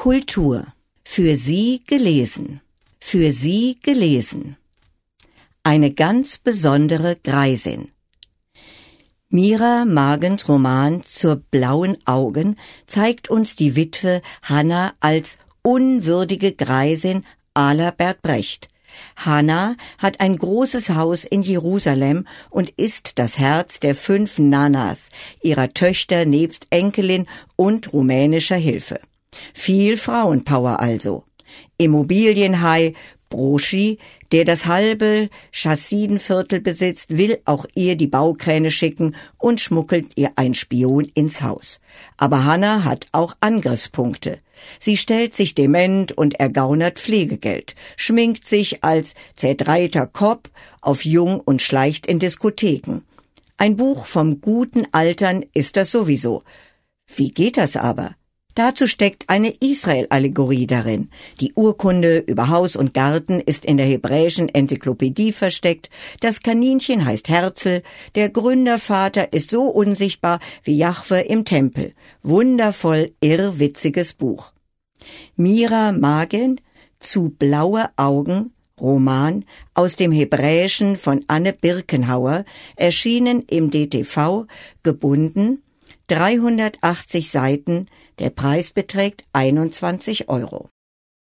Kultur. Für Sie gelesen. Für Sie gelesen. Eine ganz besondere Greisin. Mira Magens Roman Zur blauen Augen zeigt uns die Witwe Hannah als unwürdige Greisin à la Bert Brecht. Hannah hat ein großes Haus in Jerusalem und ist das Herz der 5 Nanas, ihrer Töchter nebst Enkelin und rumänischer Hilfe. Viel Frauenpower also. Immobilienhai Broschi, der das halbe Chassidenviertel besitzt, will auch ihr die Baukräne schicken und schmuggelt ihr ein Spion ins Haus. Aber Hannah hat auch Angriffspunkte. Sie stellt sich dement und ergaunert Pflegegeld, schminkt sich als zerdreiter Cop auf jung und schleicht in Diskotheken. Ein Buch vom guten Altern ist das sowieso. Wie geht das aber? Dazu steckt eine Israel-Allegorie darin. Die Urkunde über Haus und Garten ist in der hebräischen Enzyklopädie versteckt. Das Kaninchen heißt Herzl. Der Gründervater ist so unsichtbar wie Jahwe im Tempel. Wundervoll irrwitziges Buch. Mira Magen, Zu blaue Augen, Roman aus dem Hebräischen von Anne Birkenhauer, erschienen im DTV, gebunden, 380 Seiten, der Preis beträgt 21 €.